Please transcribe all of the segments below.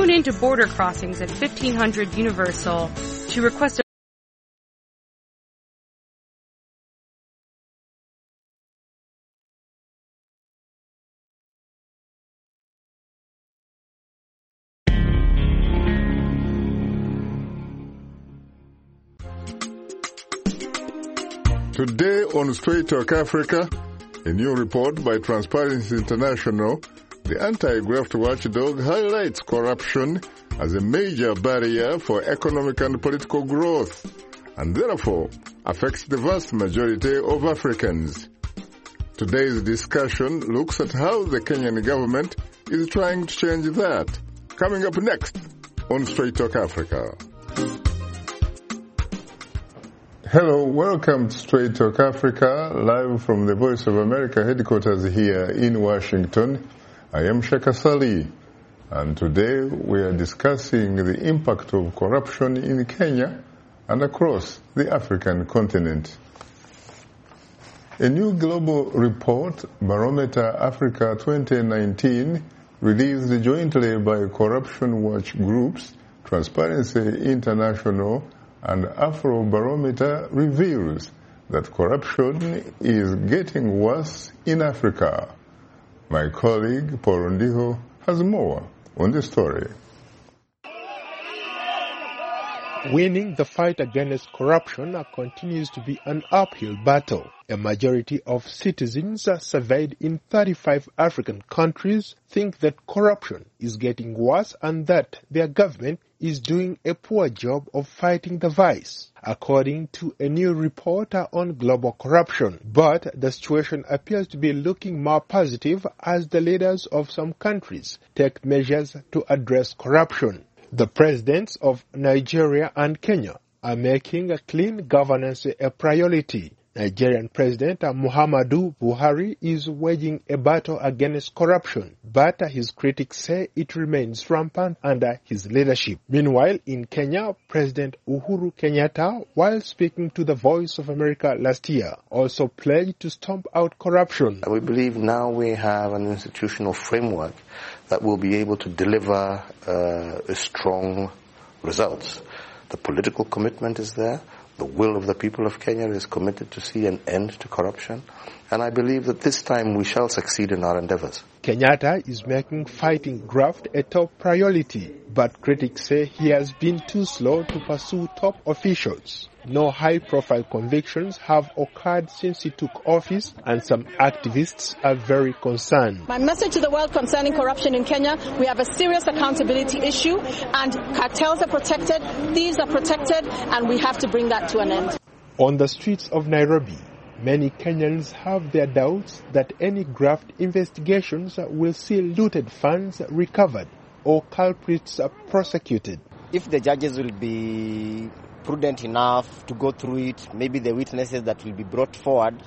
tune into Border Crossings at 1500 Universal to request a Today on Straight Talk Africa, a new report by Transparency International, the anti-graft watchdog highlights corruption as a major barrier for economic and political growth, and therefore affects the vast majority of Africans. Today's discussion looks at how the Kenyan government is trying to change that. Coming up next on Straight Talk Africa. Hello, welcome to Straight Talk Africa, live from the Voice of America headquarters here in Washington. I am Shaka Sali, and today we are discussing the impact of corruption in Kenya and across the African continent. A new global report, Barometer Africa 2019, released jointly by corruption watch groups, Transparency International, and Afrobarometer, reveals that corruption is getting worse in Africa. My colleague, Paul Ndiho, has more on the story. Winning the fight against corruption continues to be an uphill battle. A majority of citizens surveyed in 35 African countries think that corruption is getting worse and that their government is doing a poor job of fighting the vice, according to a new report on global corruption. But the situation appears to be looking more positive as the leaders of some countries take measures to address corruption. The presidents of Nigeria and Kenya are making clean governance a priority. Nigerian President Muhammadu Buhari is waging a battle against corruption, but his critics say it remains rampant under his leadership. Meanwhile, in Kenya, President Uhuru Kenyatta, while speaking to the Voice of America last year, also pledged to stomp out corruption. We believe now we have an institutional framework that will be able to deliver strong results. The political commitment is there. The will of the people of Kenya is committed to see an end to corruption. And I believe that this time we shall succeed in our endeavors. Kenyatta is making fighting graft a top priority, but critics say he has been too slow to pursue top officials. No high-profile convictions have occurred since he took office, and some activists are very concerned. My message to the world concerning corruption in Kenya: we have a serious accountability issue, and cartels are protected, thieves are protected, and we have to bring that to an end. On the streets of Nairobi, many Kenyans have their doubts that any graft investigations will see looted funds recovered or culprits prosecuted. If the judges will be prudent enough to go through it, maybe the witnesses that will be brought forward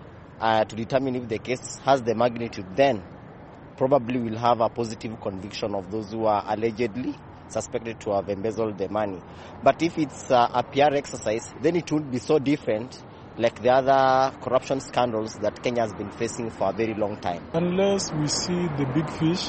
to determine if the case has the magnitude, then probably we'll have a positive conviction of those who are allegedly suspected to have embezzled the money. But if it's a PR exercise, then it won't be so different like the other corruption scandals that Kenya has been facing for a very long time. Unless we see the big fish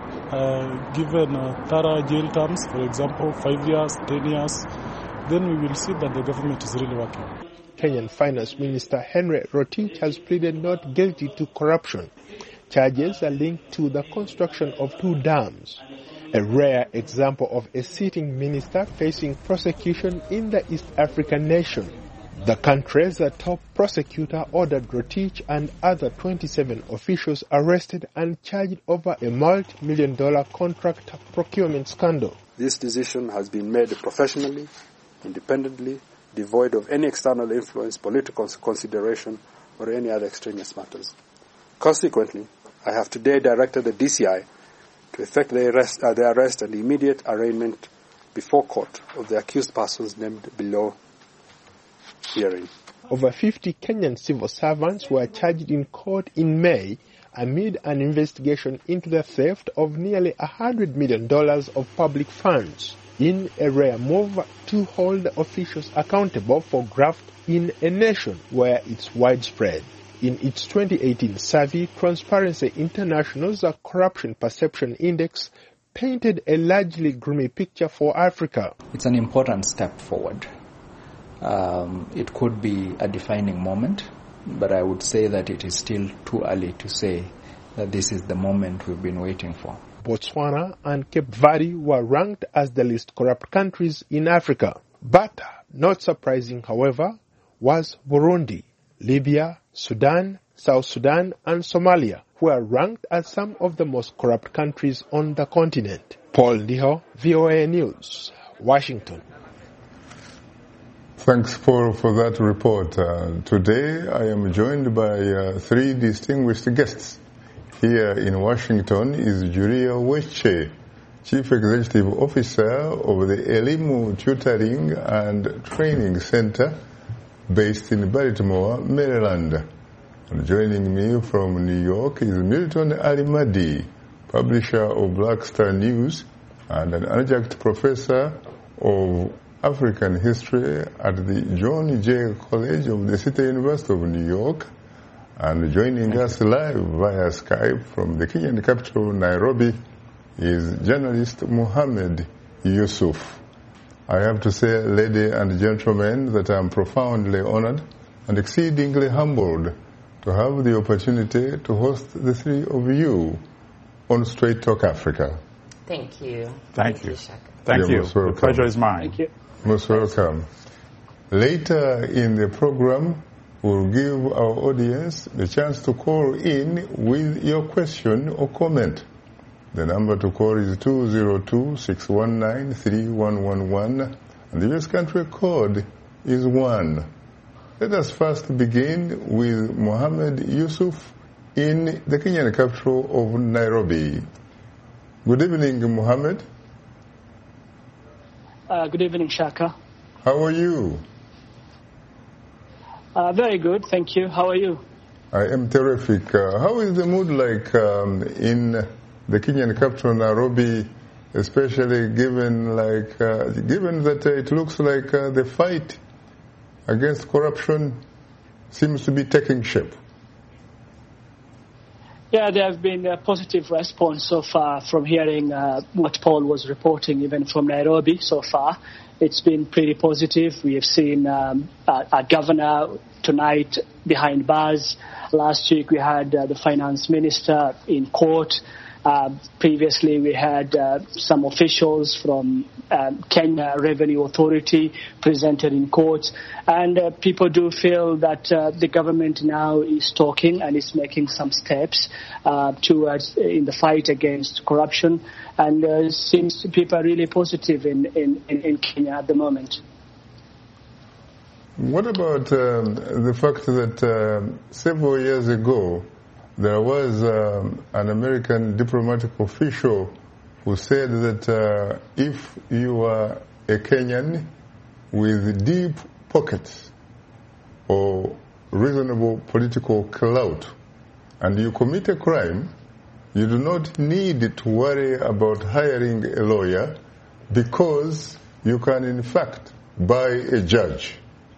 given thorough jail terms, for example, 5 years, 10 years, then we will see that the government is really working. Kenyan Finance Minister Henry Rotich has pleaded not guilty to corruption. Charges are linked to the construction of 2 dams, a rare example of a sitting minister facing prosecution in the East African nation. The country's top prosecutor ordered Rotich and other 27 officials arrested and charged over a multi-million-dollar contract procurement scandal. This decision has been made professionally, independently, devoid of any external influence, political consideration, or any other extraneous matters. Consequently, I have today directed the DCI to effect the arrest and immediate arraignment before court of the accused persons named below hearing. Over 50 Kenyan civil servants were charged in court in May amid an investigation into the theft of nearly $100 million of public funds, in a rare move to hold officials accountable for graft in a nation where it's widespread. In its 2018 survey, Transparency International's Corruption Perception Index painted a largely gloomy picture for Africa. It's an important step forward. It could be a defining moment, but I would say that it is still too early to say that this is the moment we've been waiting for. Botswana and Cape Verde were ranked as the least corrupt countries in Africa. But not surprising, however, was Burundi, Libya, Sudan, South Sudan, and Somalia, who are ranked as some of the most corrupt countries on the continent. Paul Ndiho, VOA News, Washington. Thanks, Paul, for that report. Today I am joined by three distinguished guests. Here in Washington is Julia Weche, Chief Executive Officer of the Elimu Tutoring and Training Center based in Baltimore, Maryland. And joining me from New York is Milton Alimadi, publisher of Black Star News and an adjunct professor of African History at the John Jay College of the City University of New York. And joining us live via Skype from the Kenyan capital, Nairobi, is journalist Mohamed Yusuf. I have to say, ladies and gentlemen, that I am profoundly honored and exceedingly humbled to have the opportunity to host the three of you on Straight Talk Africa. Thank you. Thank you. Shaka. Thank you. The pleasure is mine. Thank you. Most welcome. Later in the program, we'll give our audience the chance to call in with your question or comment. The number to call is 202-619-3111, and the US country code is 1. Let us first begin with Mohamed Yusuf in the Kenyan capital of Nairobi. Good evening, Mohamed. Good evening, Shaka. How are you? Very good, thank you. How are you? I am terrific. How is the mood like in the Kenyan capital, Nairobi, especially given that it looks like the fight against corruption seems to be taking shape? Yeah, there have been a positive response so far from hearing what Paul was reporting, even from Nairobi so far. It's been pretty positive. We have seen our governor tonight behind bars. Last week we had the finance minister in court. Previously we had some officials from Kenya Revenue Authority presented in court. And people do feel that the government now is talking and is making some steps towards in the fight against corruption. And seems people are really positive in Kenya at the moment. What about the fact that several years ago there was an American diplomatic official who said that if you are a Kenyan with deep pockets or reasonable political clout and you commit a crime, you do not need to worry about hiring a lawyer because you can in fact buy a judge.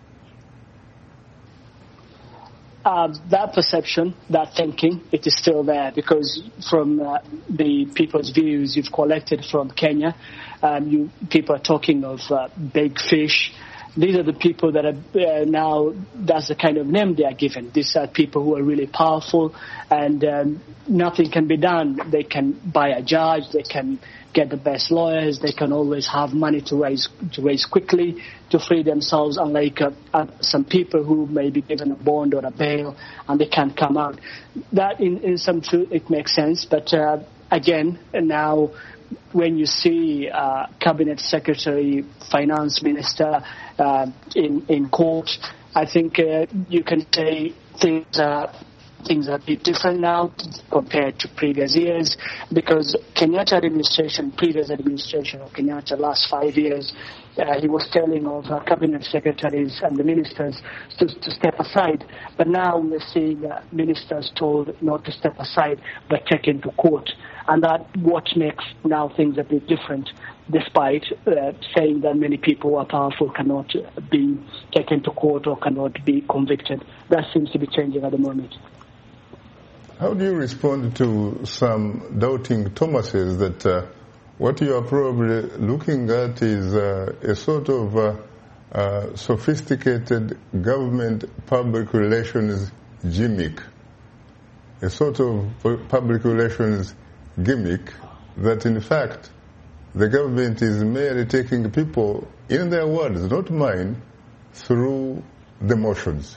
That perception, that thinking, it is still there because from the people's views you've collected from Kenya, people are talking of big fish. These are the people that are now, that's the kind of name they are given. These are people who are really powerful and nothing can be done. They can buy a judge, they can get the best lawyers, they can always have money to raise quickly to free themselves, unlike some people who may be given a bond or a bail and they can't come out. That in some truth it makes sense, but again, now when you see cabinet secretary, finance minister in court, I think you can say things are a bit different now compared to previous years, because previous administration of Kenyatta last 5 years, he was telling of cabinet secretaries and the ministers to step aside. But now we're seeing ministers told not to step aside but take into court. And that what makes now things a bit different, despite saying that many people who are powerful cannot be taken to court or cannot be convicted. That seems to be changing at the moment. How do you respond to some doubting Thomases that what you are probably looking at is a sort of sophisticated government public relations gimmick, a sort of public relations gimmick that in fact the government is merely taking people, in their words, not mine, through the motions.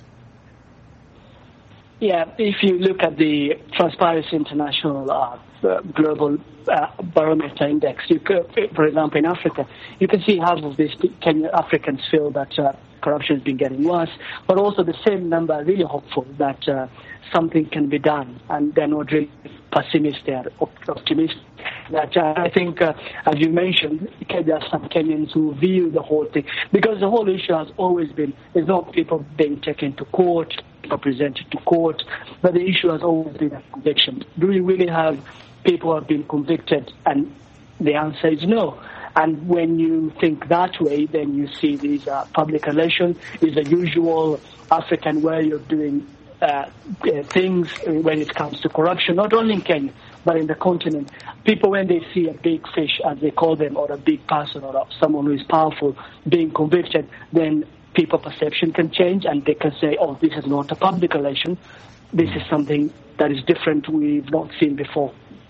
Yeah, if you look at the Transparency International Global Barometer Index, for example, in Africa, you can see half of these Kenyan Africans feel that corruption has been getting worse, but also the same number are really hopeful that something can be done, and they're not really pessimistic, they're optimistic. That I think, as you mentioned, there are some Kenyans who view the whole thing, because the whole issue has always been, there's not people being taken to court or presented to court, but the issue has always been a conviction. Do we really have people who have been convicted? And the answer is no. And when you think that way, then you see these public relations is the usual African way of doing things when it comes to corruption, not only in Kenya, but in the continent. People, when they see a big fish, as they call them, or a big person, or someone who is powerful being convicted, then people's perception can change, and they can say, oh, this is not a public relation. This is something that is different, we've not seen before.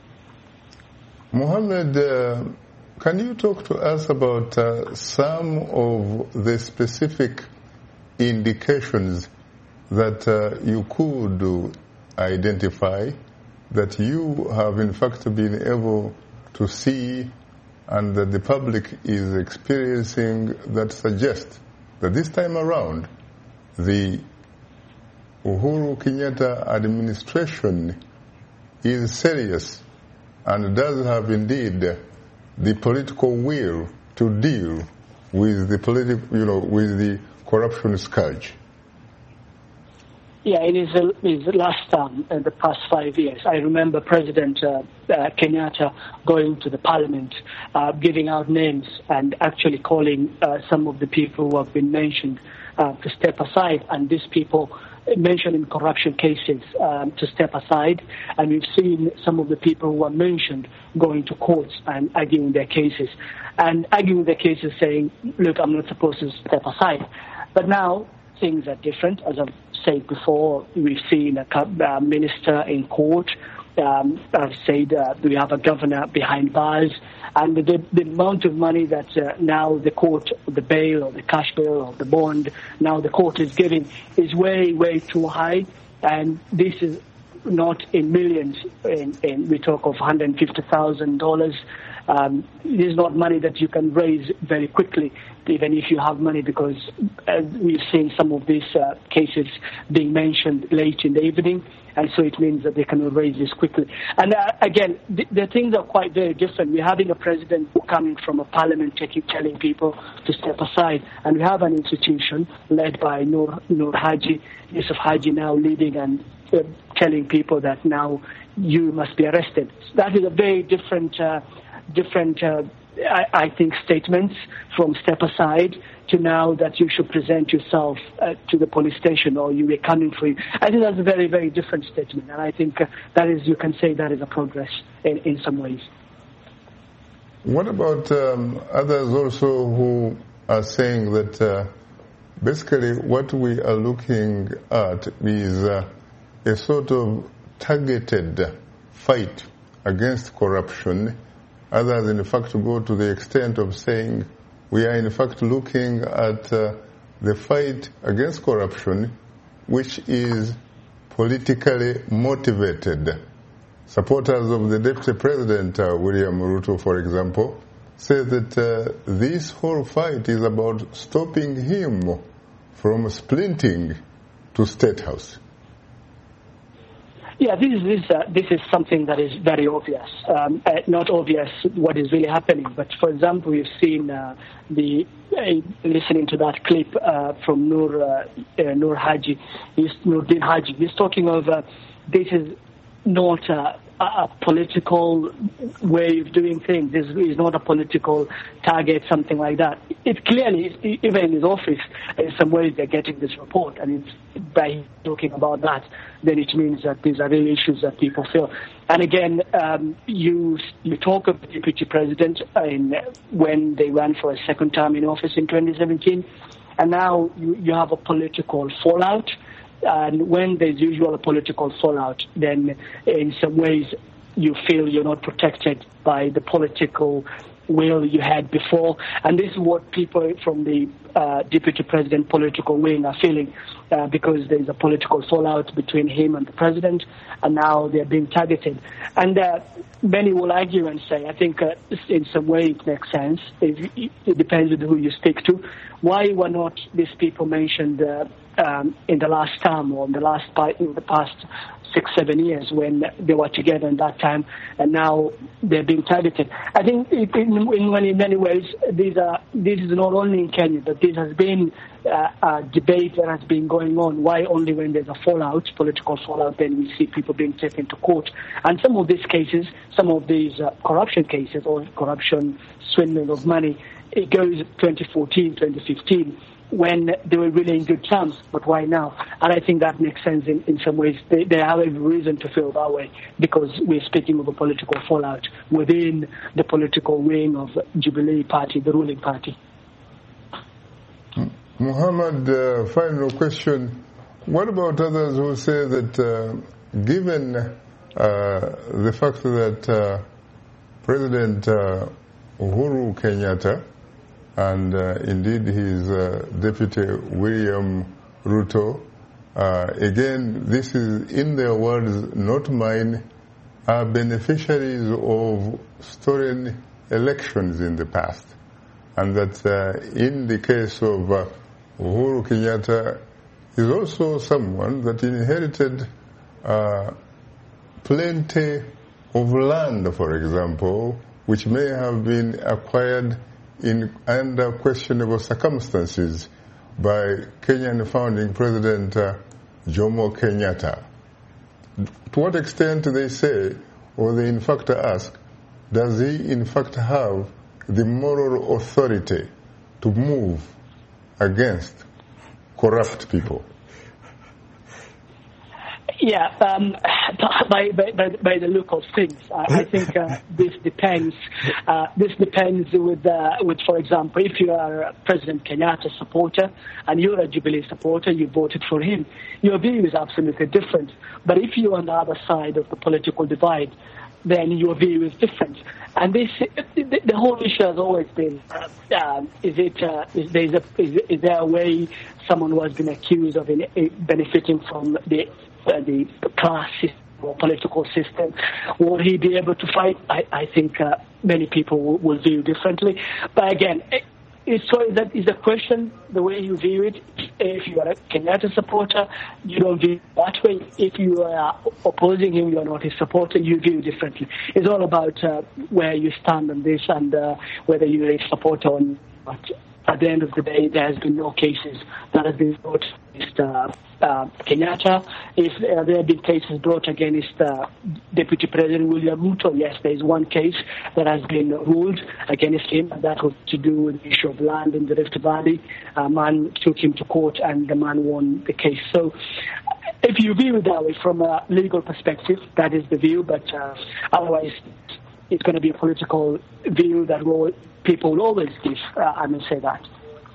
Mohammed, can you talk to us about some of the specific indications that you could identify that you have in fact been able to see and that the public is experiencing that suggest that this time around the Uhuru Kenyatta administration is serious and does have indeed the political will to deal with the with the corruption scourge? Yeah, it is the last time in the past 5 years. I remember President Kenyatta going to the parliament, giving out names and actually calling some of the people who have been mentioned to step aside, and these people mentioned in corruption cases to step aside. And we've seen some of the people who are mentioned going to courts and arguing their cases. And arguing their cases saying, look, I'm not supposed to step aside. But now things are different. As I've said before, we've seen a minister in court. I've said we have a governor behind bars. And the amount of money that now the court, the bail or the cash bail or the bond, now the court is giving is way, way too high. And this is not in millions. We talk of $150,000. It is not money that you can raise very quickly, even if you have money, because we've seen some of these cases being mentioned late in the evening, and so it means that they cannot raise this quickly. And again, the things are quite very different. We're having a president coming from a parliament telling people to step aside, and we have an institution led by Nur Haji, Yusuf Haji, now leading and telling people that now you must be arrested. That is a very different I think, statements from step aside to now that you should present yourself to the police station or you are coming for you. I think that's a very, very different statement, and I think that is, you can say that is a progress in some ways. What about others also who are saying that basically what we are looking at is a sort of targeted fight against corruption? Others, in fact, go to the extent of saying we are, in fact, looking at the fight against corruption, which is politically motivated. Supporters of the Deputy President, William Ruto, for example, say that this whole fight is about stopping him from splinting to State House. Yeah, this is something that is very obvious. Not obvious what is really happening, but for example, we've seen listening to that clip from Nur Haji, Nuruddin Haji. He's talking of this is not a political way of doing things. This is not a political target, something like that. It clearly, even in his office, in some ways they're getting this report, and it's by talking about that, then it means that these are real issues that people feel. And again, you talk of the deputy president when they ran for a second term in office in 2017, and now you have a political fallout. And when there's usually a political fallout, then in some ways you feel you're not protected by the political will you had before. And this is what people from the deputy president political wing are feeling, because there's a political fallout between him and the president, and now they're being targeted. And many will argue and say, I think in some way it makes sense. It depends on who you speak to. Why were not these people mentioned in the last term or in the past 6-7 years when they were together in that time, and now they're being targeted? I think in many ways this is not only in Kenya, but this has been a debate that has been going on. Why only when there's a fallout, political fallout, then we see people being taken to court? And some of these cases, some of these corruption cases or corruption swindling of money, it goes 2014, 2015. When they were really in good terms, but why now? And I think that makes sense in some ways. They have every reason to feel that way, because we're speaking of a political fallout within the political wing of Jubilee Party, the ruling party. Muhammad, final question. What about others who say that given the fact that President Uhuru Kenyatta and indeed his deputy William Ruto, again, this is in their words, not mine, are beneficiaries of stolen elections in the past. And that in the case of Uhuru Kenyatta is also someone that inherited plenty of land, for example, which may have been acquired under questionable circumstances by Kenyan founding President Jomo Kenyatta. To what extent, they say, or they in fact ask, does he in fact have the moral authority to move against corrupt people? Yeah, by the look of things, I think this depends. This depends with, for example, if you are a President Kenyatta supporter and you're a Jubilee supporter, you voted for him, your view is absolutely different. But if you're on the other side of the political divide, then your view is different. And the whole issue has always been: is there a way someone who has been accused of benefiting from the class system or political system, will he be able to fight? I think many people will view differently. But again, that is a question, the way you view it. If you are a Kenyatta supporter, you don't view it that way. If you are opposing him, you are not his supporter, you view differently. It's all about where you stand on this and whether you're a supporter or not. At the end of the day, there has been no cases that have been brought against Kenyatta. If there have been cases brought against Deputy President William Ruto, yes, there is one case that has been ruled against him, and that was to do with the issue of land in the Rift Valley. A man took him to court, and the man won the case. So if you view it that way from a legal perspective, that is the view, but otherwise it's going to be a political view that people will always give, I may say that.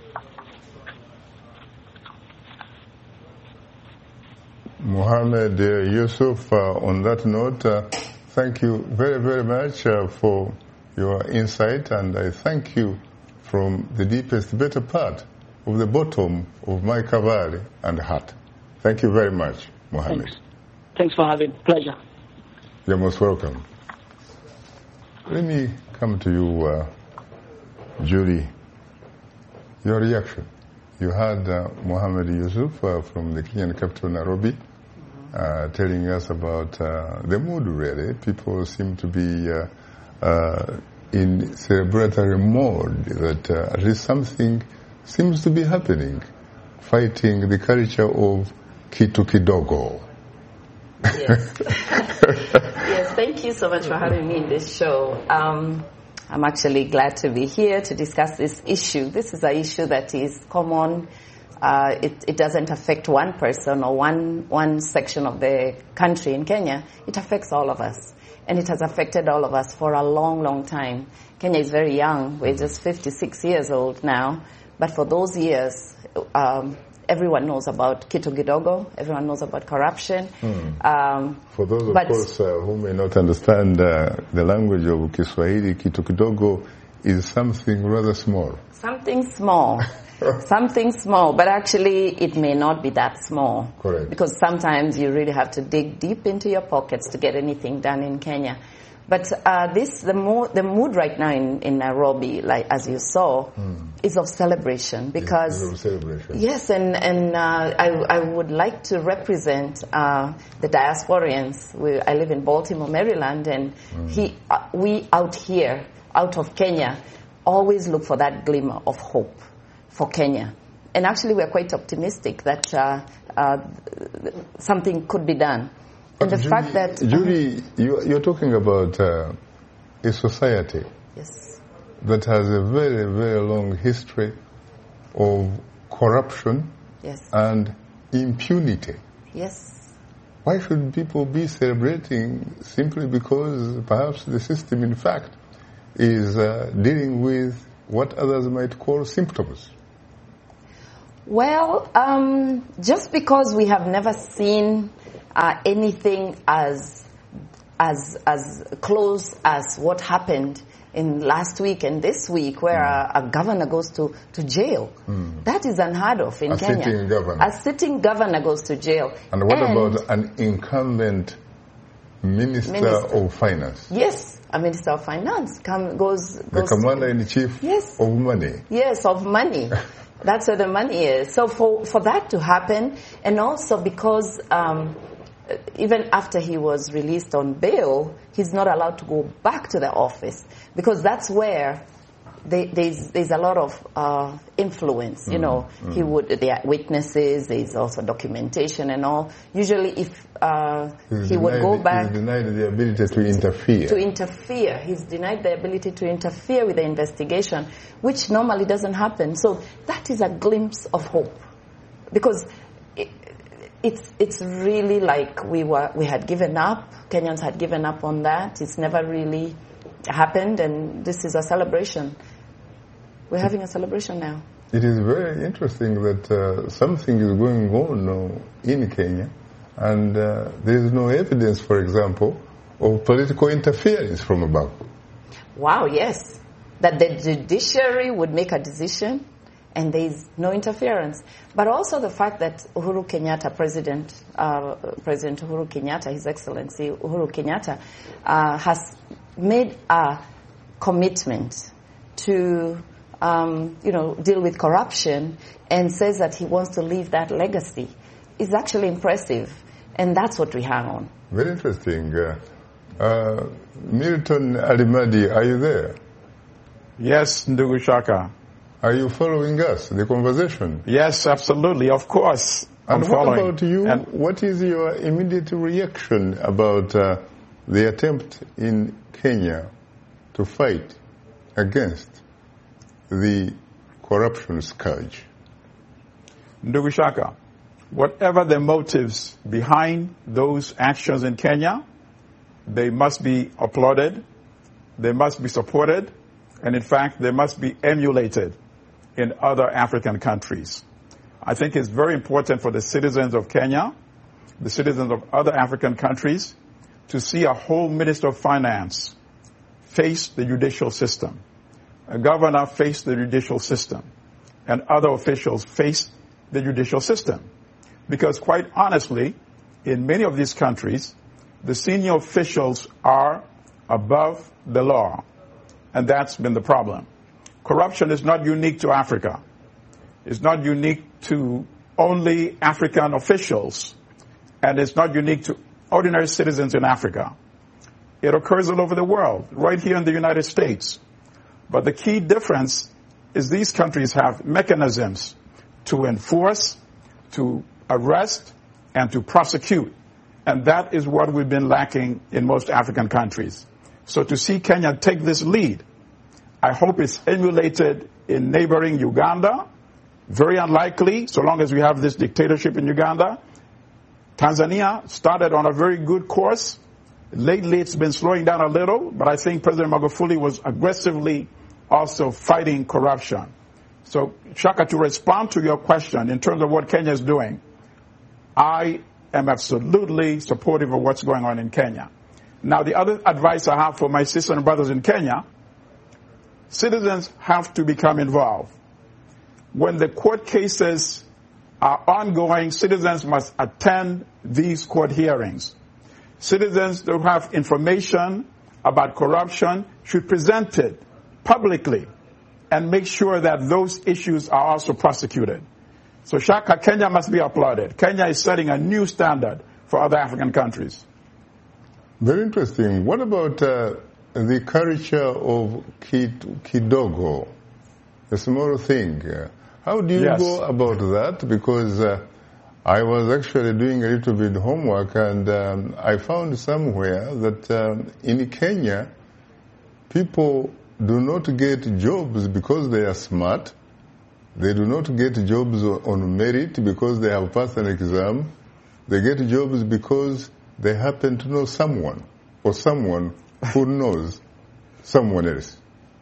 Mohammed Yusuf, on that note, thank you very, very much for your insight, and I thank you from the deepest, better part of the bottom of my cavalry and heart. Thank you very much, Mohammed. Thanks for having me. Pleasure. You're most welcome. Let me come to you, Julie. Your reaction. You had Mohammed Yusuf from the Kenyan capital, Nairobi, telling us about the mood, really. People seem to be in celebratory mode, that at least something seems to be happening, fighting the culture of kitu kidogo. Yes. Yes, thank you so much for having me in this show. I'm actually glad to be here to discuss this issue. This is an issue that is common. It doesn't affect one person or one section of the country in Kenya. It affects all of us. And it has affected all of us for a long, long time. Kenya is very young. We're just 56 years old now. But for those years, everyone knows about Kitu Kidogo. Everyone knows about corruption. For those, of course, who may not understand the language of Kiswahili, Kitu Kidogo is something rather small. Something small. Something small, but actually it may not be that small. Correct. Because sometimes you really have to dig deep into your pockets to get anything done in Kenya. But the mood right now in Nairobi, like as you saw, is of celebration because of celebration. Yes, and I would like to represent the diasporians. I live in Baltimore, Maryland, and we out here, out of Kenya, always look for that glimmer of hope for Kenya. And actually we're quite optimistic that something could be done. And the fact that... Judy, you're talking about a society that has a very, very long history of corruption and impunity. Yes. Why should people be celebrating simply because perhaps the system, in fact, is dealing with what others might call symptoms? Well, just because we have never seen anything as close as what happened in last week and this week, where a governor goes to jail, that is unheard of in Kenya. Sitting governor. A sitting governor goes to jail. And what about an incumbent minister of finance? Yes. A minister of finance goes the commander-in-chief of money. Yes, of money. That's where the money is. So for that to happen, and also because even after he was released on bail, he's not allowed to go back to the office because that's where there's a lot of influence. You know, there are witnesses. There's also documentation and all. Usually, if he would go back, he's denied the ability to interfere. He's denied the ability to interfere with the investigation, which normally doesn't happen. So that is a glimpse of hope, because it's really like we had given up. Kenyans had given up on that. It's never really happened, and this is a celebration. We're having a celebration now. It is very interesting that something is going on in Kenya, and there is no evidence, for example, of political interference from above. Wow, yes. That the judiciary would make a decision and there is no interference. But also the fact that Uhuru Kenyatta, President Uhuru Kenyatta, His Excellency Uhuru Kenyatta, has made a commitment to deal with corruption and says that he wants to leave that legacy is actually impressive, and that's what we hang on. Very interesting. Milton Alimadi, are you there? Yes, Ndugu Shaka. Are you following us, the conversation? Yes, absolutely, of course. And what about you? What is your immediate reaction about the attempt in Kenya to fight against the corruption scourge? Ndugu Shaka, whatever the motives behind those actions in Kenya, they must be applauded, they must be supported, and in fact, they must be emulated in other African countries. I think it's very important for the citizens of Kenya, the citizens of other African countries, to see a Home Minister of Finance face the judicial system, a governor face the judicial system, and other officials face the judicial system. Because quite honestly, in many of these countries, the senior officials are above the law, and that's been the problem. Corruption is not unique to Africa. It's not unique to only African officials, and it's not unique to ordinary citizens in Africa. It occurs all over the world, right here in the United States. But the key difference is these countries have mechanisms to enforce, to arrest, and to prosecute And that is what we've been lacking in most African countries. So to see Kenya take this lead, I hope it's emulated in neighboring Uganda. Very unlikely, so long as we have this dictatorship in Uganda. Tanzania started on a very good course. Lately, it's been slowing down a little, but I think President Magufuli was aggressively also fighting corruption. So, Shaka, to respond to your question in terms of what Kenya is doing, I am absolutely supportive of what's going on in Kenya. Now, the other advice I have for my sisters and brothers in Kenya, citizens have to become involved. When the court cases are ongoing, citizens must attend these court hearings. Citizens who have information about corruption should present it publicly and make sure that those issues are also prosecuted. So Shaka, Kenya must be applauded. Kenya is setting a new standard for other African countries. Very interesting. What about the culture of kidogo, a small thing? How do you go about that? Because I was actually doing a little bit of homework, and I found somewhere that in Kenya, people do not get jobs because they are smart. They do not get jobs on merit because they have passed an exam. They get jobs because they happen to know someone, or someone who knows someone else.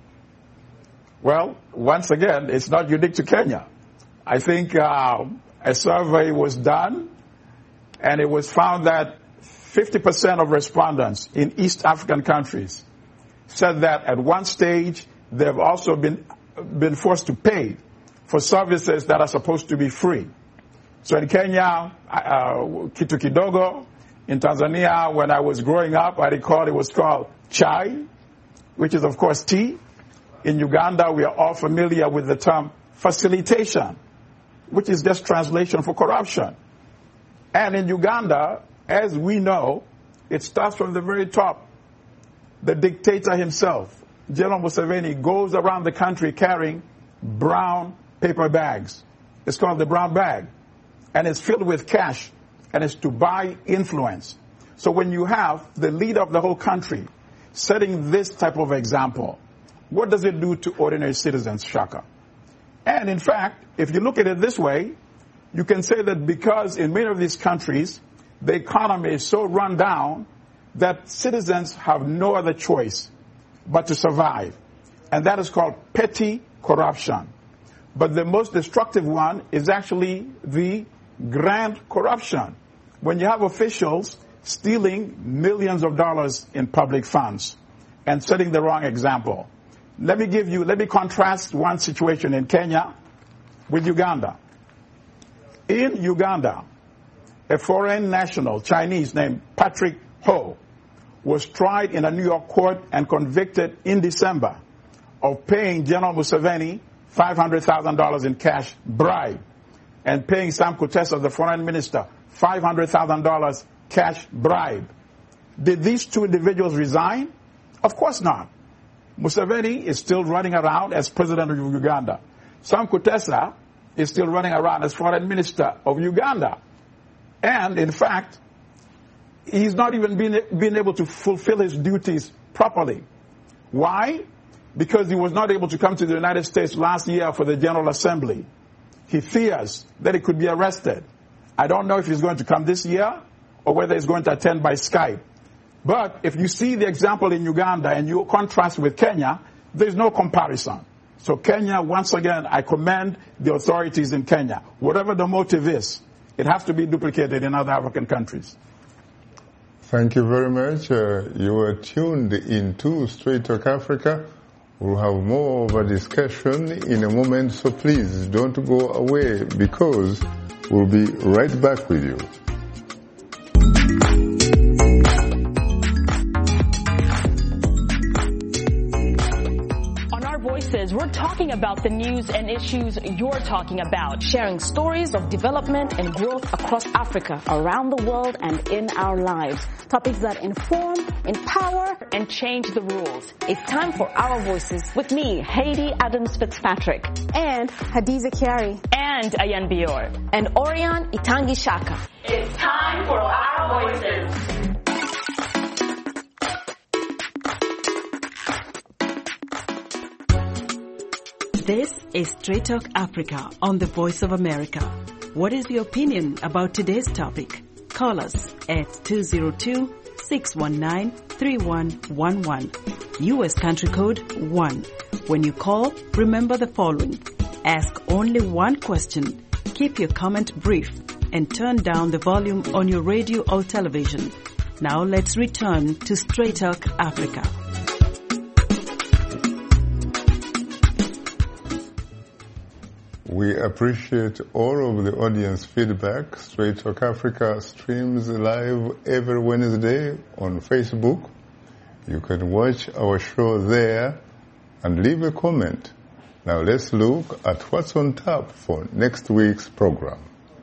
Well, once again, it's not unique to Kenya. I think a survey was done, and it was found that 50% of respondents in East African countries said that at one stage they've also been forced to pay for services that are supposed to be free. So in Kenya, kitu kidogo. In Tanzania, when I was growing up, I recall it was called chai, which is, of course, tea. In Uganda, we are all familiar with the term facilitation, which is just translation for corruption. And in Uganda, as we know, it starts from the very top. The dictator himself, General Museveni, goes around the country carrying brown paper bags. It's called the brown bag. And it's filled with cash, and it's to buy influence. So when you have the leader of the whole country setting this type of example, what does it do to ordinary citizens, Shaka? And in fact, if you look at it this way, you can say that because in many of these countries, the economy is so run down that citizens have no other choice but to survive. And that is called petty corruption. But the most destructive one is actually the grand corruption, when you have officials stealing millions of dollars in public funds and setting the wrong example. Let me contrast one situation in Kenya with Uganda. In Uganda, a foreign national, Chinese, named Patrick Ho, was tried in a New York court and convicted in December of paying General Museveni $500,000 in cash bribe and paying Sam Kutesa, the foreign minister, $500,000 cash bribe. Did these two individuals resign? Of course not. Museveni is still running around as president of Uganda. Sam Kutesa is still running around as foreign minister of Uganda. And in fact, he's not even been able to fulfill his duties properly. Why? Because he was not able to come to the United States last year for the General Assembly. He fears that he could be arrested. I don't know if he's going to come this year or whether he's going to attend by Skype. But if you see the example in Uganda and you contrast with Kenya, there's no comparison. So Kenya, once again, I commend the authorities in Kenya. Whatever the motive is, it has to be duplicated in other African countries. Thank you very much. You are tuned into Straight Talk Africa. We'll have more of a discussion in a moment, so please don't go away because we'll be right back with you. We're talking about the news and issues you're talking about, sharing stories of development and growth across Africa, around the world, and in our lives. Topics that inform, empower, and change the rules. It's time for Our Voices with me, Haiti Adams Fitzpatrick, and Hadiza Kiari, and Ayan Bior, and Orion Itangi Shaka. It's time for Our our voices. This is Straight Talk Africa on the Voice of America. What is your opinion about today's topic? Call us at 202-619-3111. U.S. country code 1. When you call, remember the following. Ask only one question. Keep your comment brief and turn down the volume on your radio or television. Now let's return to Straight Talk Africa. We appreciate all of the audience feedback. Straight Talk Africa streams live every Wednesday on Facebook. You can watch our show there and leave a comment. Now let's look at what's on tap for next week's program.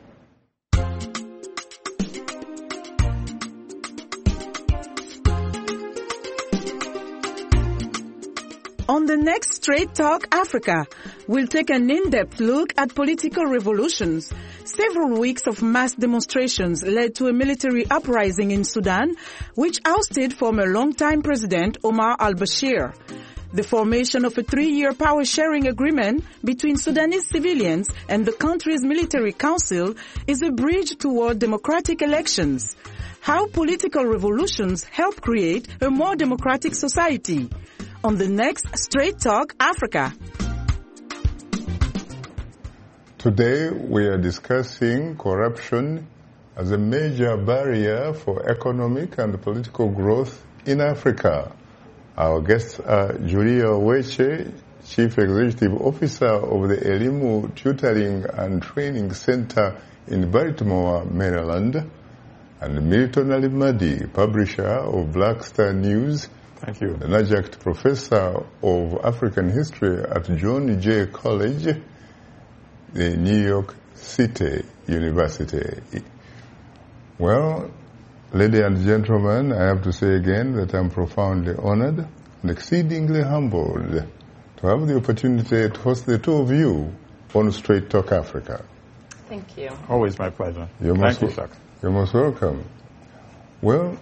On the next Straight Talk Africa, we'll take an in-depth look at political revolutions. Several weeks of mass demonstrations led to a military uprising in Sudan, which ousted former longtime President Omar al-Bashir. The formation of a 3-year power-sharing agreement between Sudanese civilians and the country's military council is a bridge toward democratic elections. How political revolutions help create a more democratic society. On the next Straight Talk Africa. Today we are discussing corruption as a major barrier for economic and political growth in Africa. Our guests are Julia Weche, Chief Executive Officer of the Elimu Tutoring and Training Center in Baltimore, Maryland, and Milton Alimadi, publisher of Black Star News. Thank you. An adjunct professor of African history at John Jay College, the New York City University. Well, ladies and gentlemen, I have to say again that I'm profoundly honored and exceedingly humbled to have the opportunity to host the two of you on Straight Talk Africa. Thank you. Always my pleasure. You're Thank you, Chuck. You're most welcome. Well,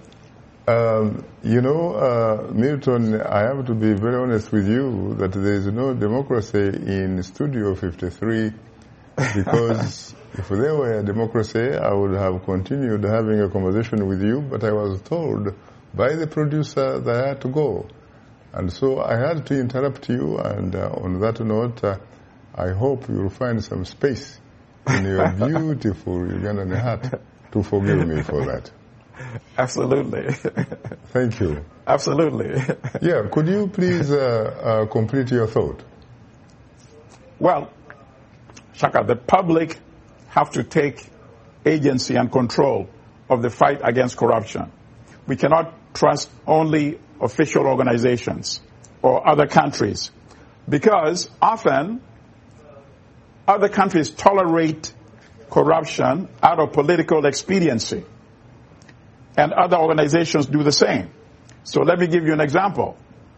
Milton, I have to be very honest with you that there is no democracy in Studio 53 because if there were a democracy, I would have continued having a conversation with you, but I was told by the producer that I had to go. And so I had to interrupt you, and on that note, I hope you'll find some space in your beautiful Ugandan hat to forgive me for that. Absolutely. Thank you. Absolutely. Yeah, could you please complete your thought? Well, Shaka, the public have to take agency and control of the fight against corruption. We cannot trust only official organizations or other countries because often other countries tolerate corruption out of political expediency. And other organizations do the same. So let me give you an example.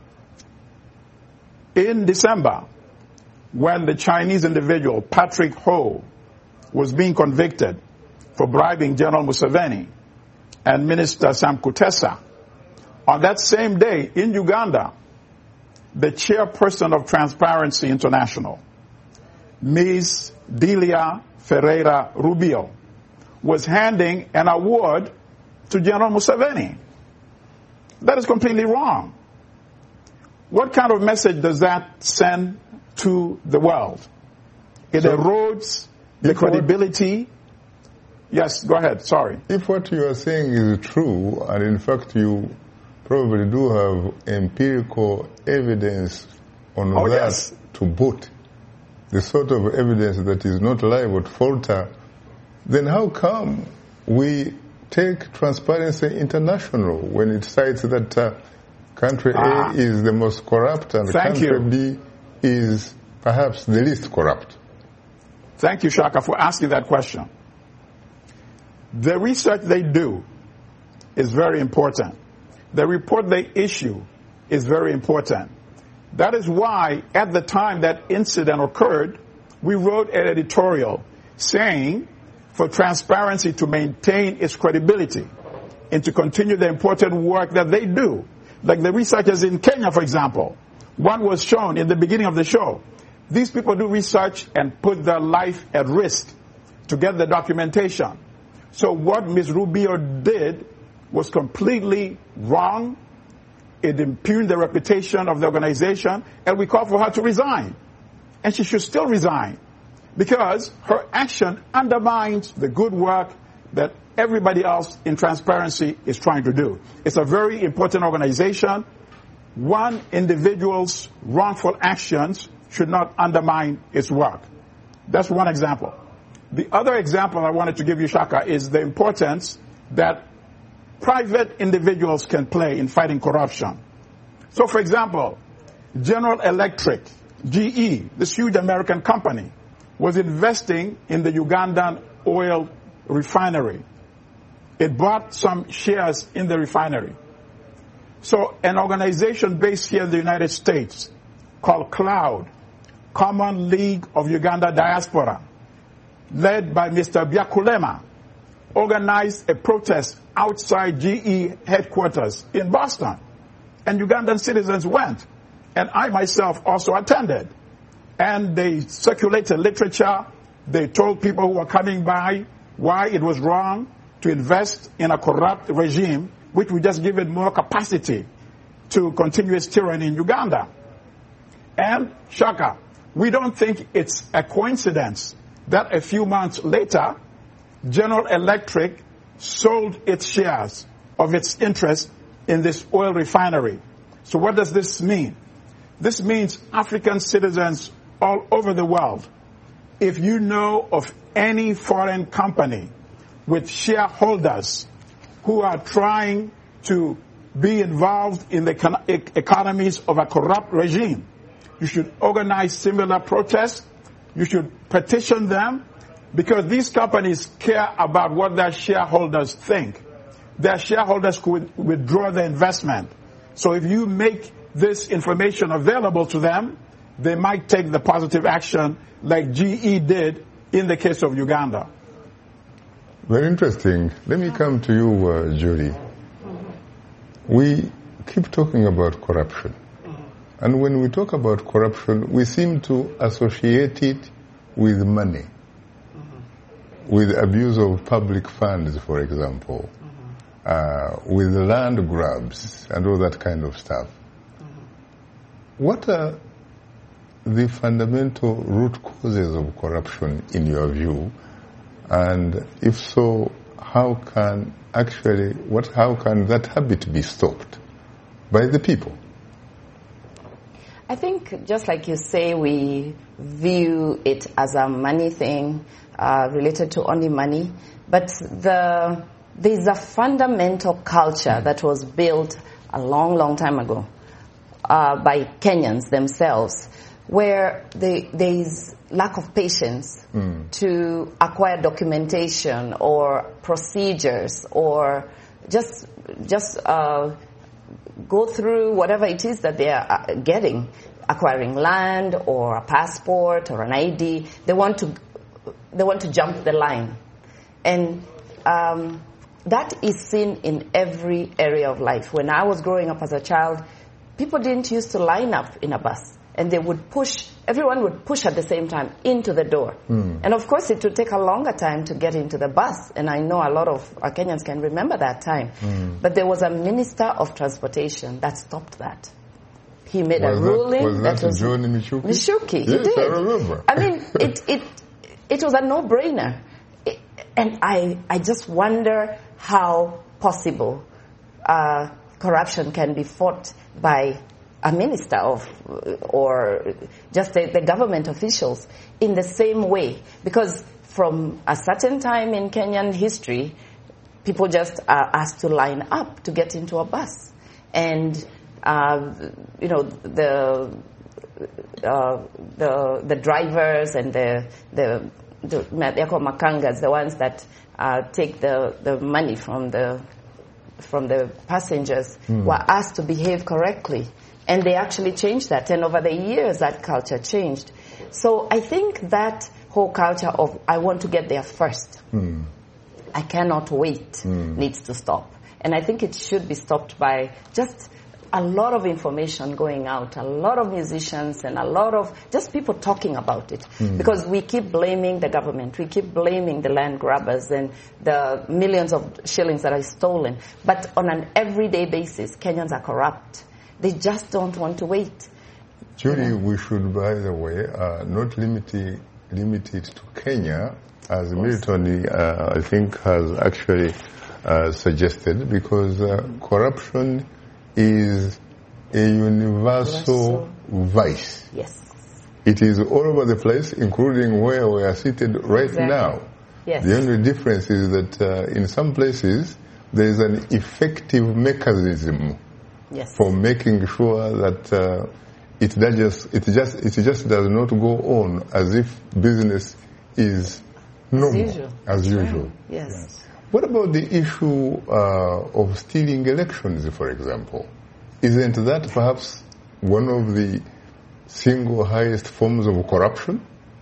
In December, when the Chinese individual Patrick Ho was being convicted for bribing General Museveni and Minister Sam Kutesa, on that same day in Uganda, the chairperson of Transparency International, Ms. Delia Ferreira Rubio, was handing an award to General Museveni. That is completely wrong. What kind of message does that send to the world? It erodes the credibility. Yes, go ahead, sorry. If what you are saying is true, and in fact you probably do have empirical evidence on that yes, to boot, the sort of evidence that is not liable to falter, then how come we take Transparency International when it cites that country A is the most corrupt and country B is perhaps the least corrupt? Thank you, Shaka, for asking that question. The research they do is very important. The report they issue is very important. That is why at the time that incident occurred, we wrote an editorial saying for Transparency to maintain its credibility, and to continue the important work that they do. Like the researchers in Kenya, for example. One was shown in the beginning of the show. These people do research and put their life at risk to get the documentation. So what Ms. Rubio did was completely wrong. It impugned the reputation of the organization, and we called for her to resign. And she should still resign, because her action undermines the good work that everybody else in transparency is trying to do. It's a very important organization. One individual's wrongful actions should not undermine its work. That's one example. The other example I wanted to give you, Shaka, is the importance that private individuals can play in fighting corruption. So, for example, General Electric, GE, this huge American company, was investing in the Ugandan oil refinery. It bought some shares in the refinery. So an organization based here in the United States called CLOUD, Common League of Uganda Diaspora, led by Mr. Byakulema, organized a protest outside GE headquarters in Boston. And Ugandan citizens went. And I myself also attended. And they circulated literature. They told people who were coming by why it was wrong to invest in a corrupt regime, which would just give it more capacity to continue its tyranny in Uganda. And, Shaka, we don't think it's a coincidence that a few months later, General Electric sold its shares of its interest in this oil refinery. So what does this mean? This means African citizens all over the world, if you know of any foreign company with shareholders who are trying to be involved in the economies of a corrupt regime, you should organize similar protests. You should petition them, because these companies care about what their shareholders think. Their shareholders could withdraw their investment. So if you make this information available to them, they might take the positive action like GE did in the case of Uganda. Very interesting. Let me come to you, Judy. We keep talking about corruption. And when we talk about corruption, we seem to associate it with money, with abuse of public funds, for example, with land grabs and all that kind of stuff. What are the fundamental root causes of corruption in your view? And if so, how can that habit be stopped by the people? I think, just like you say, we view it as a money thing, related to only money. But there's a fundamental culture that was built a long, long time ago by Kenyans themselves, where there's lack of patience to acquire documentation or procedures, or just go through whatever it is that they are getting, acquiring land or a passport or an ID. They want to jump the line, and that is seen in every area of life. When I was growing up as a child, people didn't used to line up in a bus, and everyone would push at the same time into the door. And of course it would take a longer time to get into the bus, and I know a lot of Kenyans can remember that time. But there was a minister of transportation that stopped that. He made a ruling. Was that John Michuki? Michuki, yes, he did. I remember. I mean, it was a no-brainer. And I just wonder how possible corruption can be fought by a minister or just the government officials in the same way. Because from a certain time in Kenyan history, people just are asked to line up to get into a bus. And, the drivers and the makangas, the ones that take the money from the passengers, were asked to behave correctly. And they actually changed that. And over the years, that culture changed. So I think that whole culture of I want to get there first, I cannot wait, needs to stop. And I think it should be stopped by just a lot of information going out, a lot of musicians and a lot of just people talking about it. Because we keep blaming the government, we keep blaming the land grabbers and the millions of shillings that are stolen. But on an everyday basis, Kenyans are corrupt. They just don't want to wait. Judy, we should, by the way, not limit it to Kenya, as Milton, I think, has actually suggested, because corruption is a universal vice. Yes. It is all over the place, including where we are seated right now. Yes. The only difference is that in some places there is an effective mechanism for making sure that it just does not go on as if business is normal, as usual. Yes. What about the issue of stealing elections, for example? Isn't that perhaps one of the single highest forms of corruption?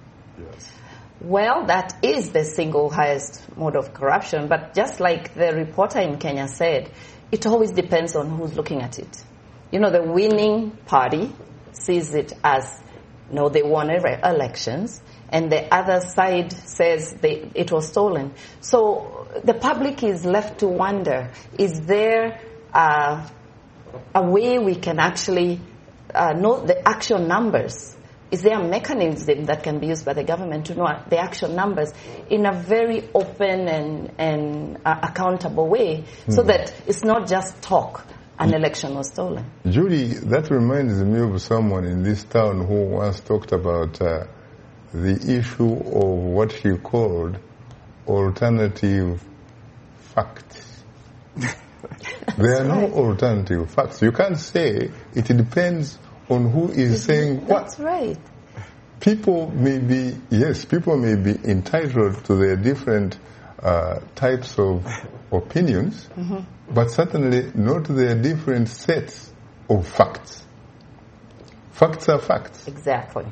Well, that is the single highest mode of corruption, but just like the reporter in Kenya said, it always depends on who's looking at it. You know, the winning party sees it as, no, they won elections, and the other side says it was stolen. So the public is left to wonder, is there a way we can actually know the actual numbers? Is there a mechanism that can be used by the government to know the actual numbers in a very open and accountable way, so that it's not just talk, an election was stolen? Judy, that reminds me of someone in this town who once talked about the issue of what she called alternative facts. There are no alternative facts. You can't say it depends on who is saying what. That's right. People may be entitled to their different types of opinions, but certainly not their different sets of facts. Facts are facts. Exactly.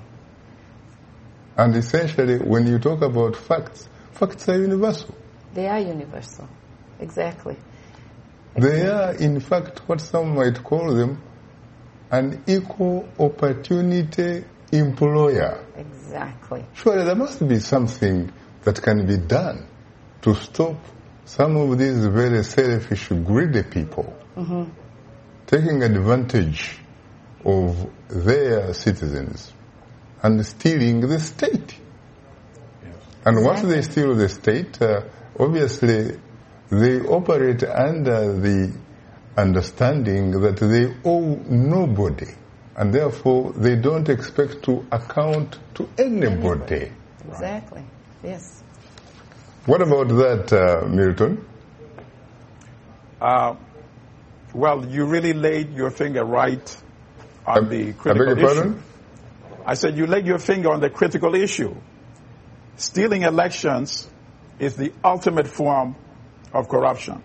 And essentially, when you talk about facts, facts are universal. They are universal. Exactly. They are, in fact, what some might call them an equal opportunity employer. Exactly. Surely there must be something that can be done to stop some of these very selfish, greedy people taking advantage of their citizens and stealing the state. And once they steal the state, obviously they operate under the understanding that they owe nobody, and therefore they don't expect to account to anybody. Exactly. Yes. What about that, Milton? Well, you really laid your finger right on the critical issue. Pardon? I said you laid your finger on the critical issue. Stealing elections is the ultimate form of corruption.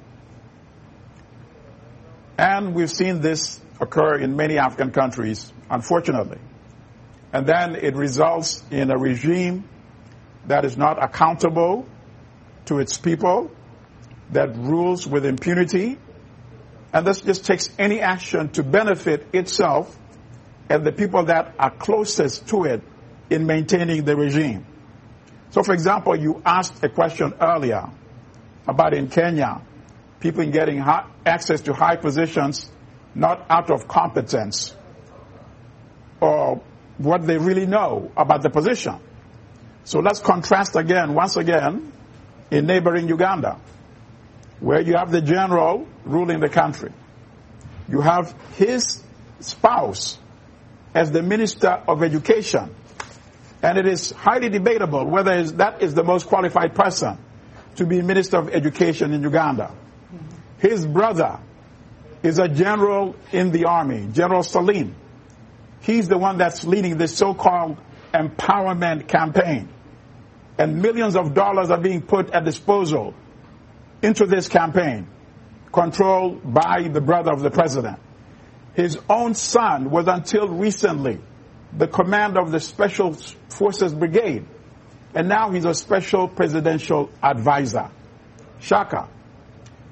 And we've seen this occur in many African countries, unfortunately. And then it results in a regime that is not accountable to its people, that rules with impunity, and this just takes any action to benefit itself and the people that are closest to it in maintaining the regime. So, for example, you asked a question earlier about in Kenya, people getting access to high positions not out of competence or what they really know about the position. So let's contrast once again, in neighboring Uganda, where you have the general ruling the country. You have his spouse as the Minister of Education. And it is highly debatable whether that is the most qualified person to be Minister of Education in Uganda. His brother is a general in the army, General Salim. He's the one that's leading this so-called empowerment campaign. And millions of dollars are being put at disposal into this campaign, controlled by the brother of the president. His own son was until recently the commander of the Special Forces Brigade, and now he's a special presidential advisor. Shaka.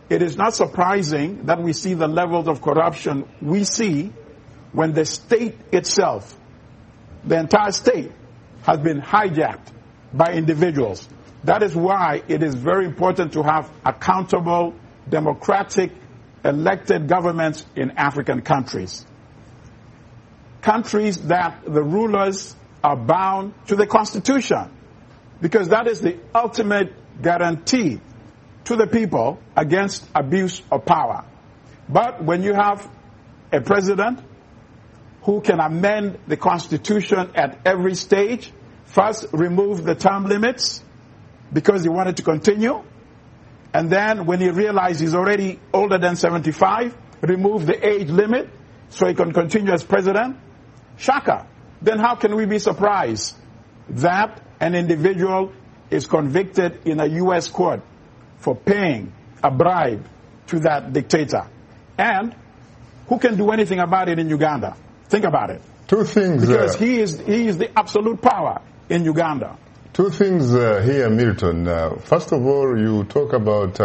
it is not surprising that we see the levels of corruption we see when the state itself, the entire state, has been hijacked by individuals. That is why it is very important to have accountable, democratic, elected governments in African countries. Countries that the rulers are bound to the Constitution, because that is the ultimate guarantee to the people against abuse of power. But when you have a president who can amend the Constitution at every stage, first remove the term limits because he wanted to continue, and then when he realized he's already older than 75, remove the age limit so he can continue as president, Shaka, then how can we be surprised that an individual is convicted in a U.S. court for paying a bribe to that dictator? And who can do anything about it in Uganda? Think about it. Two things. Because he is the absolute power in Uganda. Two things here, Milton. First of all, you talk about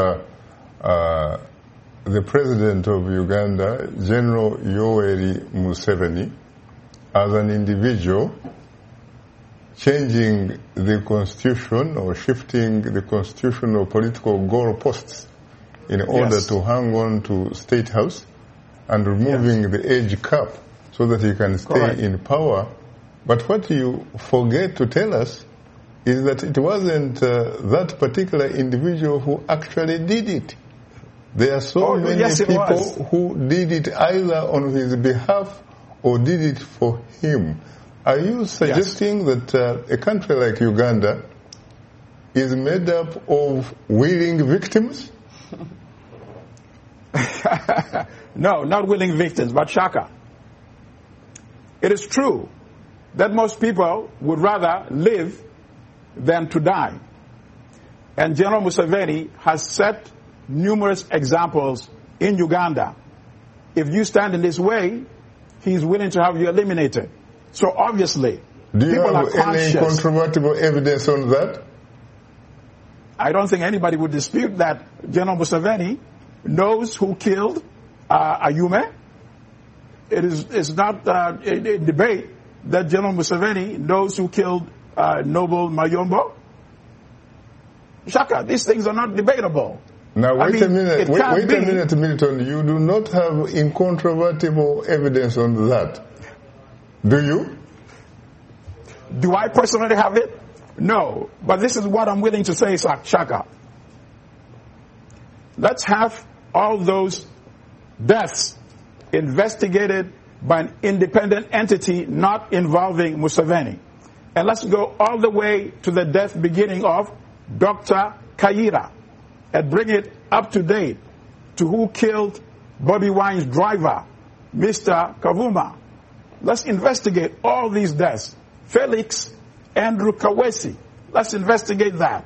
the president of Uganda, General Yoweri Museveni, as an individual changing the constitution or shifting the constitutional political goalposts in order to hang on to State House and removing the age cap so that he can stay in power. But what you forget to tell us is that it wasn't that particular individual who actually did it. There are so many people who did it either on his behalf or did it for him. Are you suggesting that a country like Uganda is made up of willing victims? No, not willing victims, but Shaka. It is true that most people would rather live than to die. And General Museveni has set numerous examples in Uganda. If you stand in this way, he's willing to have you eliminated. So obviously, do you have any incontrovertible evidence on that? I don't think anybody would dispute that General Museveni knows who killed Ayume. It's not a debate that General Museveni knows who killed Noble Mayombo. Shaka, these things are not debatable. Now wait a minute, Milton. You do not have incontrovertible evidence on that. Do you? Do I personally have it? No. But this is what I'm willing to say, Shaka. Let's have all those deaths investigated by an independent entity not involving Museveni. And let's go all the way to the death beginning of Dr. Kayira and bring it up to date to who killed Bobby Wine's driver, Mr. Kavuma. Let's investigate all these deaths. Felix Andrew Kawesi, let's investigate that.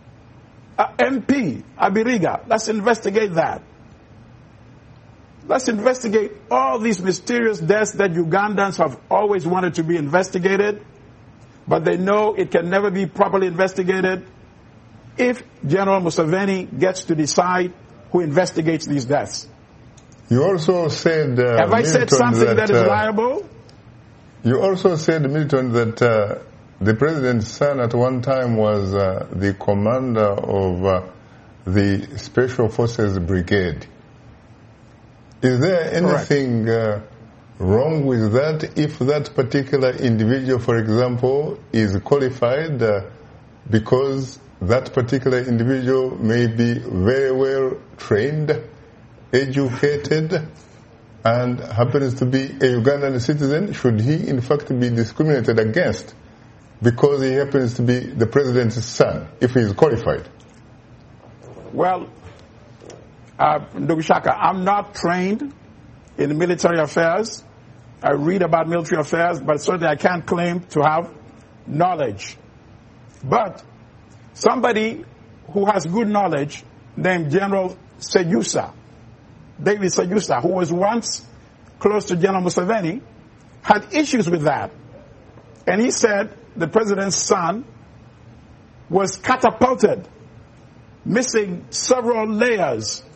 MP Abiriga, let's investigate that. Let's investigate all these mysterious deaths that Ugandans have always wanted to be investigated, but they know it can never be properly investigated if General Museveni gets to decide who investigates these deaths. You also said, have I said something that is liable? You also said, Milton, that the president's son at one time was the commander of the Special Forces Brigade. Is there anything wrong with that if that particular individual, for example, is qualified because that particular individual may be very well trained, educated, and happens to be a Ugandan citizen? Should he in fact be discriminated against because he happens to be the president's son, if he is qualified? Well, Ndugishaka, I'm not trained in military affairs. I read about military affairs, but certainly I can't claim to have knowledge. But somebody who has good knowledge, named General Seyusa, David Seyusa, who was once close to General Museveni, had issues with that. And he said the president's son was catapulted, missing several layers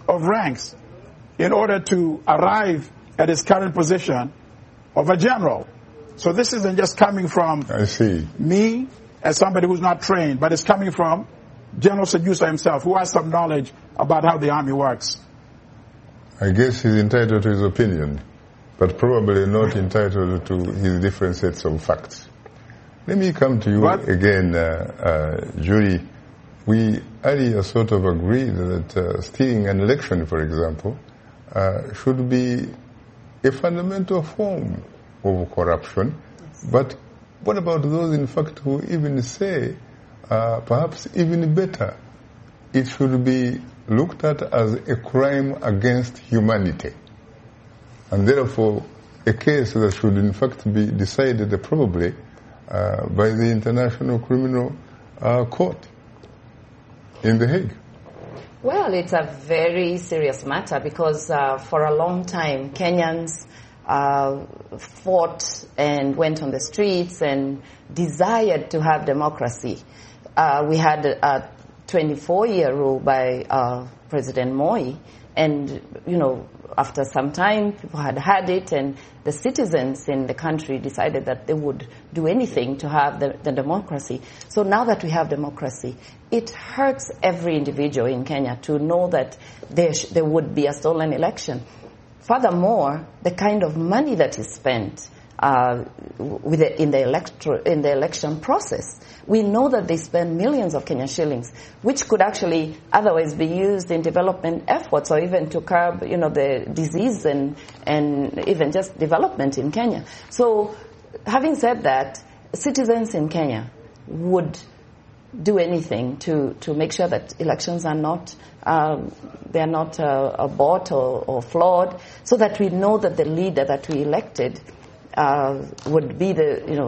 of ranks in order to arrive at his current position of a general. So this isn't just coming from me as somebody who's not trained, but it's coming from General Sejusa himself, who has some knowledge about how the army works. I guess he's entitled to his opinion, but probably not entitled to his different sets of facts. Let me come to you again, Julie. We earlier sort of agreed that stealing an election, for example, should be a fundamental form of corruption. But what about those, in fact, who even say, perhaps even better, it should be looked at as a crime against humanity, and therefore a case that should in fact be decided probably by the International Criminal Court in The Hague? Well, it's a very serious matter because for a long time Kenyans fought and went on the streets and desired to have democracy. We had a 24-year rule by President Moi, and after some time people had it, and the citizens in the country decided that they would do anything to have the democracy. So now that we have democracy, it hurts every individual in Kenya to know that there would be a stolen election. Furthermore, the kind of money that is spent in the election process, we know that they spend millions of Kenyan shillings, which could actually otherwise be used in development efforts or even to curb, the disease and even just development in Kenya. So, having said that, citizens in Kenya would do anything to make sure that elections are not bought or flawed, so that we know that the leader that we elected would be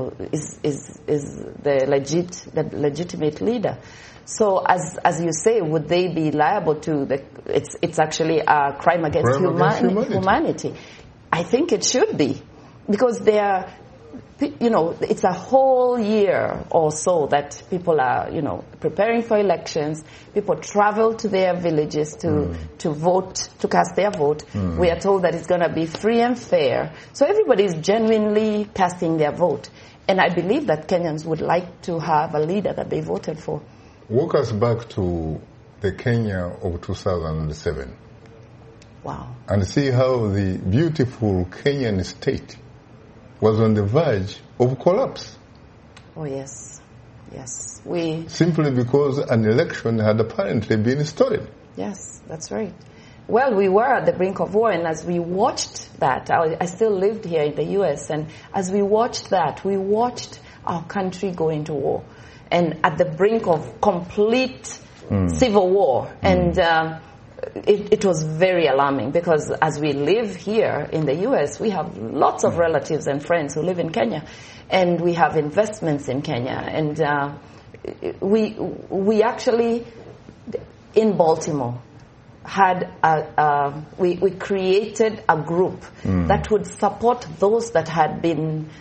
the legitimate leader. So as you say, would they be liable to it's actually a crime against humanity? I think it should be, because it's a whole year or so that people are, preparing for elections. People travel to their villages to vote, to cast their vote. We are told that it's going to be free and fair. So everybody is genuinely casting their vote. And I believe that Kenyans would like to have a leader that they voted for. Walk us back to the Kenya of 2007. Wow. And see how the beautiful Kenyan state was on the verge of collapse. Oh, yes. Yes. Simply because an election had apparently been stolen. Yes, that's right. Well, we were at the brink of war, and as we watched that, I still lived here in the U.S., and as we watched that, we watched our country go into war, and at the brink of complete civil war. And it was very alarming, because as we live here in the U.S., we have lots of relatives and friends who live in Kenya, and we have investments in Kenya. And we actually, in Baltimore, had we created a group that would support those that had been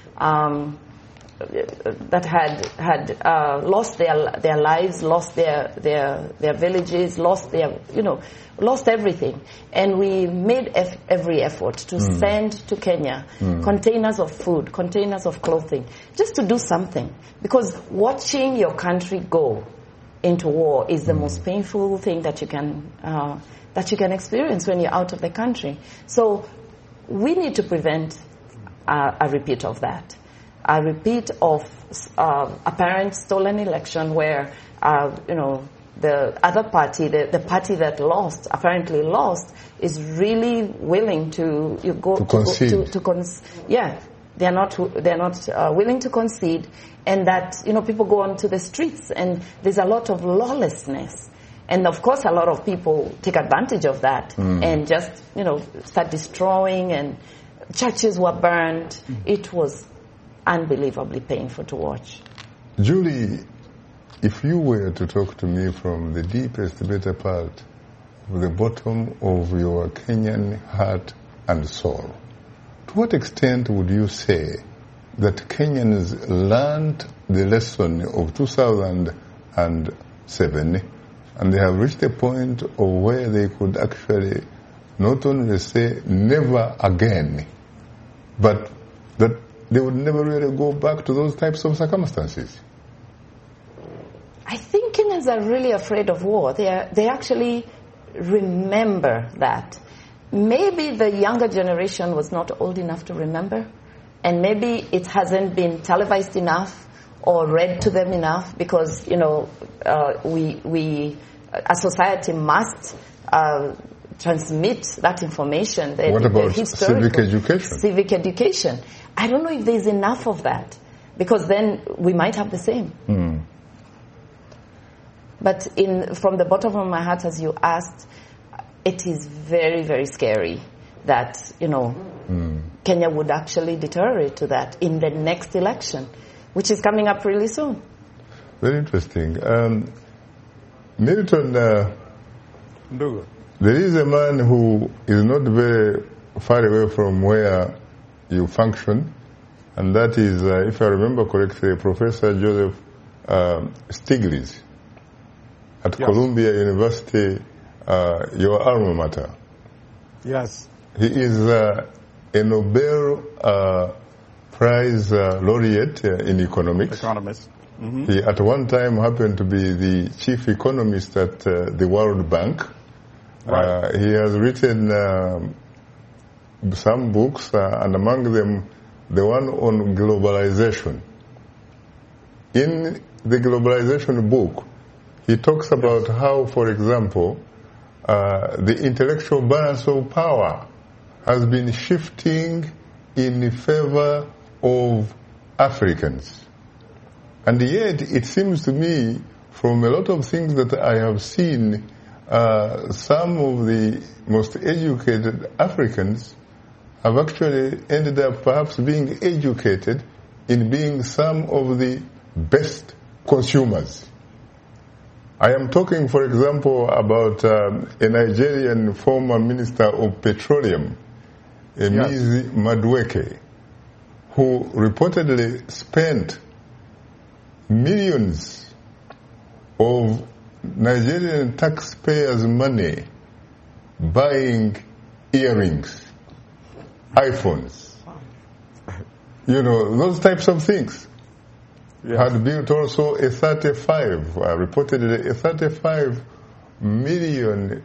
that had lost their lives, lost their villages, lost everything. And we made every effort to send to Kenya containers of food, containers of clothing, just to do something. Because watching your country go into war is the most painful thing that you can experience when you're out of the country. So we need to prevent a repeat of that. A repeat of apparent stolen election where, the other party, the party that apparently lost, is really willing to concede. They're not willing to concede, and that people go onto the streets, and there's a lot of lawlessness. And of course, a lot of people take advantage of that and just, start destroying, and churches were burned. It was unbelievably painful to watch. Julie, if you were to talk to me from the deepest, better part of the bottom of your Kenyan heart and soul, to what extent would you say that Kenyans learned the lesson of 2007 and they have reached a point of where they could actually not only say never again, but that they would never really go back to those types of circumstances? I think Kenyans are really afraid of war. They actually remember that. Maybe the younger generation was not old enough to remember, and maybe it hasn't been televised enough or read to them enough, because, you know, we as society must transmit that information. What about civic education? Civic education. I don't know if there's enough of that, because then we might have the same. But from the bottom of my heart, as you asked, it is very, very scary that, you know, Kenya would actually deteriorate to that in the next election, which is coming up really soon. Very interesting. Milton, there is a man who is not very far away from where you function, and that is, if I remember correctly, Professor Joseph Stiglitz at Columbia University, your alma mater. Yes. He is a Nobel Prize laureate in economics. He at one time happened to be the chief economist at the World Bank. Right. He has written some books, and among them the one on globalization. In the globalization book, he talks about how, for example, the intellectual balance of power has been shifting in favor of Africans. And yet, it seems to me, from a lot of things that I have seen, some of the most educated Africans have actually ended up perhaps being educated in being some of the best consumers. I am talking, for example, about a Nigerian former minister of petroleum, Emezi Madueke, who reportedly spent millions of Nigerian taxpayers' money buying earrings, iPhones, you know, those types of things. Had built also reportedly a $35 million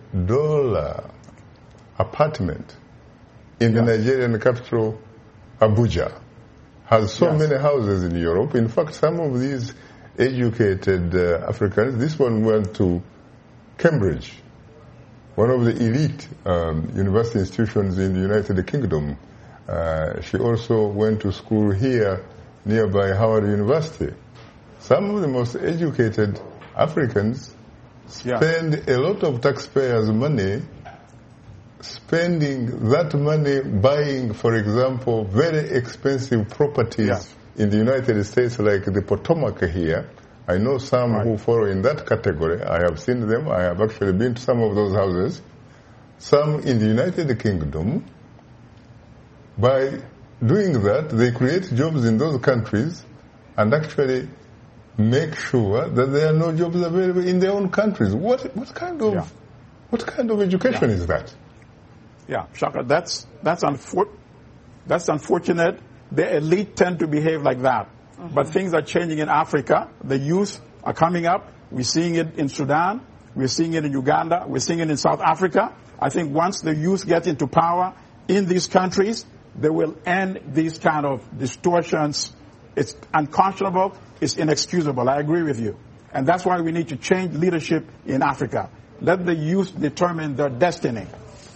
apartment in the Nigerian capital, Abuja. Has so many houses in Europe. In fact, some of these educated Africans, this one went to Cambridge, one of the elite university institutions in the United Kingdom. She also went to school here nearby Howard University. Some of the most educated Africans spend a lot of taxpayers' money spending that money buying, for example, very expensive properties in the United States, like the Potomac here. I know some who fall in that category. I have seen them. I have actually been to some of those houses. Some in the United Kingdom. By doing that, they create jobs in those countries and actually make sure that there are no jobs available in their own countries. What kind of education is that? Yeah, Shaka, that's unfortunate. The elite tend to behave like that. But things are changing in Africa. The youth are coming up. We're seeing it in Sudan. We're seeing it in Uganda. We're seeing it in South Africa. I think once the youth get into power in these countries, they will end these kind of distortions. It's unconscionable. It's inexcusable. I agree with you. And that's why we need to change leadership in Africa. Let the youth determine their destiny.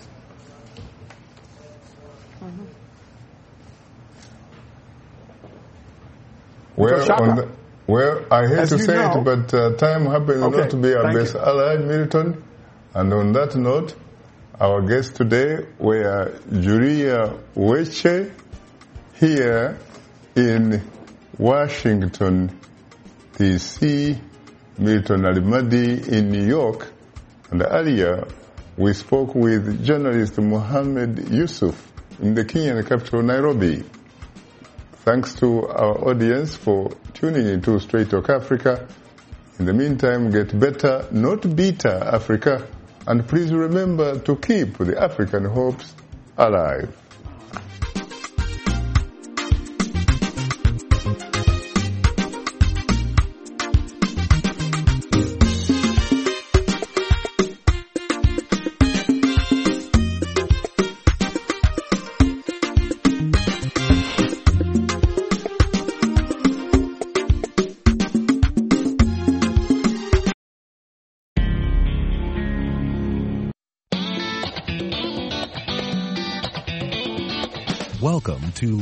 Well, I hate to say it, but time happens not to be our best ally, Milton. And on that note, our guests today were Julia Weche here in Washington, D.C., Milton Alimadi in New York, and earlier we spoke with journalist Mohammed Yusuf in the Kenyan capital, Nairobi. Thanks to our audience for tuning into Straight Talk Africa. In the meantime, get better, not bitter, Africa. And please remember to keep the African hopes alive. Welcome to